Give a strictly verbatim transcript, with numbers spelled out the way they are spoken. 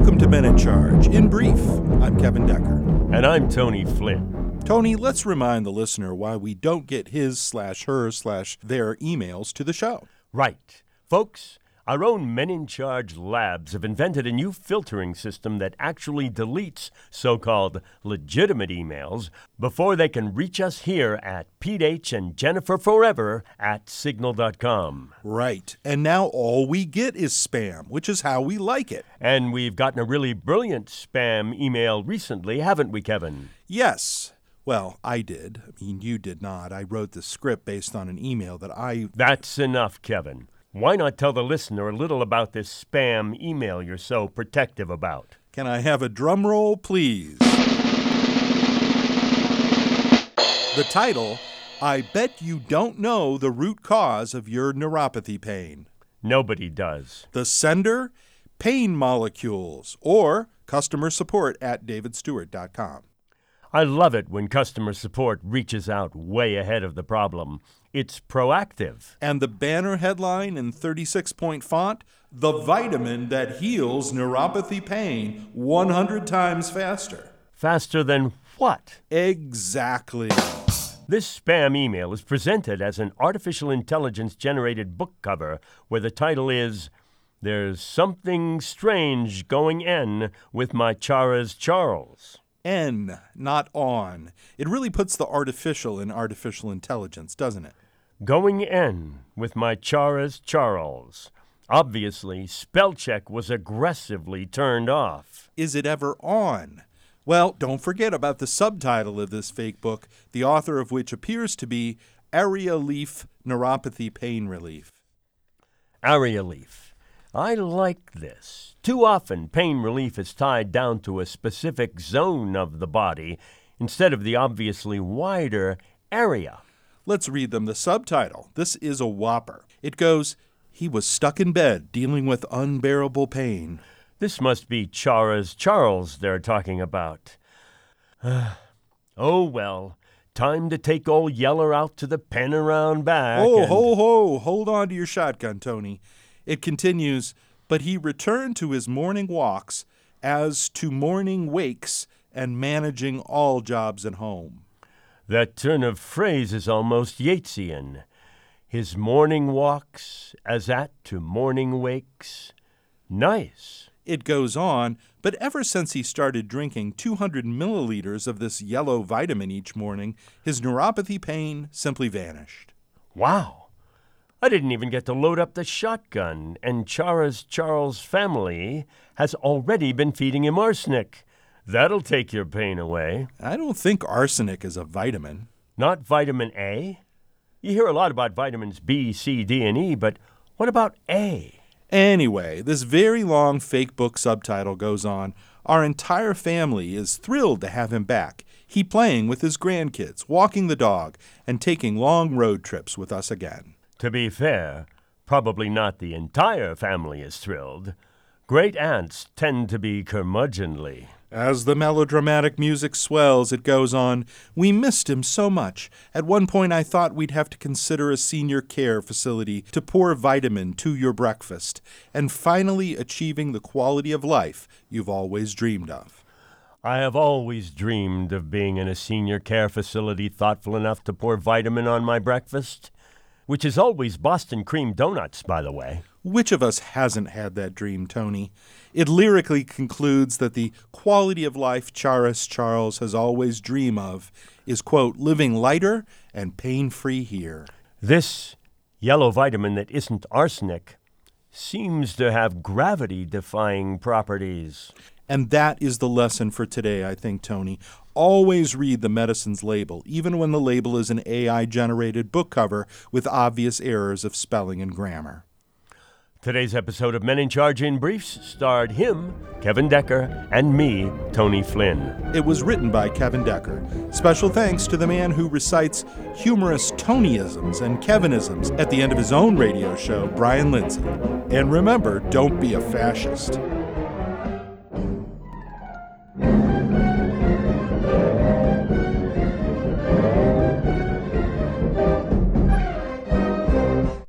Welcome to Men in Charge. In brief, I'm Kevin Decker. And I'm Tony Flynn. Tony, let's remind the listener why we don't get his slash her slash their emails to the show. Right. Folks, our own Men in Charge labs have invented a new filtering system that actually deletes so-called legitimate emails before they can reach us here at Pete H. and Jennifer Forever at signal dot com. Right. And now all we get is spam, which is how we like it. And we've gotten a really brilliant spam email recently, haven't we, Kevin? Yes. Well, I did. I mean, you did not. I wrote the script based on an email that I... That's enough, Kevin. Why not tell the listener a little about this spam email you're so protective about? Can I have a drum roll, please? The title, I Bet You Don't Know the Root Cause of Your Neuropathy Pain. Nobody does. The sender, Pain Molecules, or customer support at david stewart dot com. I love it when customer support reaches out way ahead of the problem. It's proactive. And the banner headline in thirty-six point font, the vitamin that heals neuropathy pain one hundred times faster. Faster than what? Exactly. This spam email is presented as an artificial intelligence-generated book cover where the title is, There's Something Strange Going In with My Chara's Charles. N, not on. It really puts the artificial in artificial intelligence, doesn't it? Going in with my Chara's Charles. Obviously, spell check was aggressively turned off. Is it ever on? Well, don't forget about the subtitle of this fake book, the author of which appears to be Aria-Leaf Neuropathy Pain Relief. Aria-Leaf. I like this. Too often, pain relief is tied down to a specific zone of the body instead of the obviously wider area. Let's read them the subtitle. This is a whopper. It goes, he was stuck in bed dealing with unbearable pain. This must be Chara's Charles they're talking about. Oh, well, time to take old Yeller out to the pen around back. Oh, and... ho, ho, hold on to your shotgun, Tony. It continues, but he returned to his morning walks as to morning wakes and managing all jobs at home. That turn of phrase is almost Yeatsian. His morning walks as at to morning wakes. Nice. It goes on, but ever since he started drinking two hundred milliliters of this yellow vitamin each morning, his neuropathy pain simply vanished. Wow. I didn't even get to load up the shotgun, and Chara's Charles' family has already been feeding him arsenic. That'll take your pain away. I don't think arsenic is a vitamin. Not vitamin A? You hear a lot about vitamins B, C, D, and E, but what about A? Anyway, this very long fake book subtitle goes on. Our entire family is thrilled to have him back. He playing with his grandkids, walking the dog, and taking long road trips with us again. To be fair, probably not the entire family is thrilled. Great aunts tend to be curmudgeonly. As the melodramatic music swells, it goes on, we missed him so much. At one point I thought we'd have to consider a senior care facility to pour vitamin to your breakfast, and finally achieving the quality of life you've always dreamed of. I have always dreamed of being in a senior care facility thoughtful enough to pour vitamin on my breakfast. Which is always Boston cream donuts, by the way. Which of us hasn't had that dream, Tony? It lyrically concludes that the quality of life Chara's Charles has always dreamed of is, quote, living lighter and pain-free here. This yellow vitamin that isn't arsenic seems to have gravity-defying properties. And that is the lesson for today, I think, Tony. Always read the medicine's label, even when the label is an A I-generated book cover with obvious errors of spelling and grammar. Today's episode of Men in Charge in Briefs starred him, Kevin Decker, and me, Tony Flynn. It was written by Kevin Decker. Special thanks to the man who recites humorous Tonyisms and Kevinisms at the end of his own radio show, Brian Lindsay. And remember, don't be a fascist.